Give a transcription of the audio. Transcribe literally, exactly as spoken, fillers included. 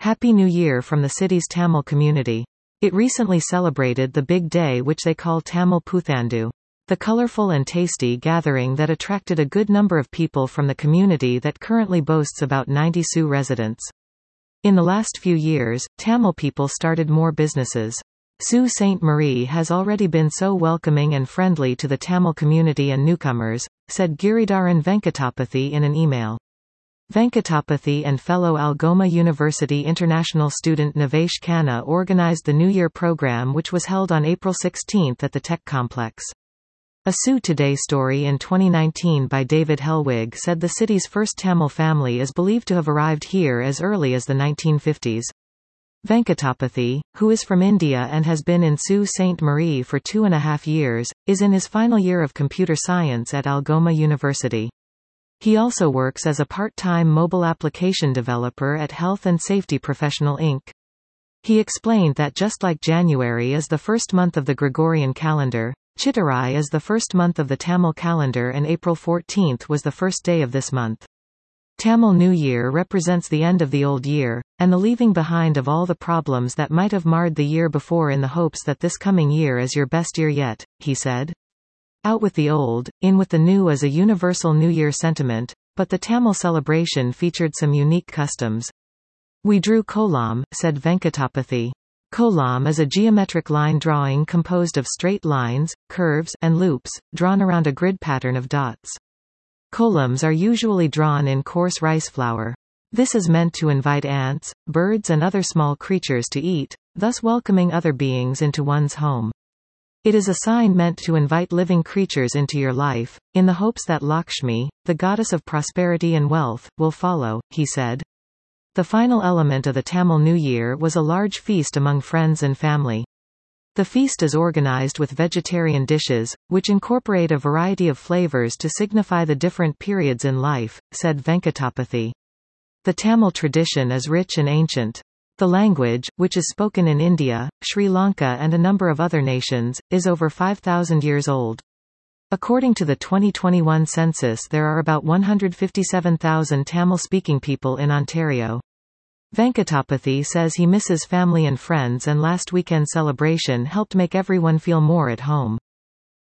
Happy New Year from the city's Tamil community. It recently celebrated the big day which they call Tamil Puthandu, the colorful and tasty gathering that attracted a good number of people from the community that currently boasts about ninety Sioux residents. In the last few years, Tamil people started more businesses. Sault Ste. Marie has already been so welcoming and friendly to the Tamil community and newcomers, said Giridharan Venkatapathy in an email. Venkatapathy and fellow Algoma University international student Navesh Khanna organized the New Year program, which was held on April sixteenth at the Tech Complex. A Sioux Today story in twenty nineteen by David Helwig said the city's first Tamil family is believed to have arrived here as early as the nineteen fifties. Venkatapathy, who is from India and has been in Sault Ste. Marie for two and a half years, is in his final year of computer science at Algoma University. He also works as a part-time mobile application developer at Health and Safety Professional Incorporated. He explained that just like January is the first month of the Gregorian calendar, Chittirai is the first month of the Tamil calendar and April fourteenth was the first day of this month. Tamil New Year represents the end of the old year, and the leaving behind of all the problems that might have marred the year before in the hopes that this coming year is your best year yet, he said. Out with the old, in with the new is a universal New Year sentiment, but the Tamil celebration featured some unique customs. We drew kolam, said Venkatapathy. Kolam is a geometric line drawing composed of straight lines, curves, and loops, drawn around a grid pattern of dots. Kolams are usually drawn in coarse rice flour. This is meant to invite ants, birds and other small creatures to eat, thus welcoming other beings into one's home. It is a sign meant to invite living creatures into your life, in the hopes that Lakshmi, the goddess of prosperity and wealth, will follow, he said. The final element of the Tamil New Year was a large feast among friends and family. The feast is organized with vegetarian dishes, which incorporate a variety of flavors to signify the different periods in life, said Venkatapathy. The Tamil tradition is rich and ancient. The language, which is spoken in India, Sri Lanka and a number of other nations, is over five thousand years old. According to the twenty twenty-one census, there are about one hundred fifty-seven thousand Tamil-speaking people in Ontario. Venkatapathy says he misses family and friends and last weekend's celebration helped make everyone feel more at home.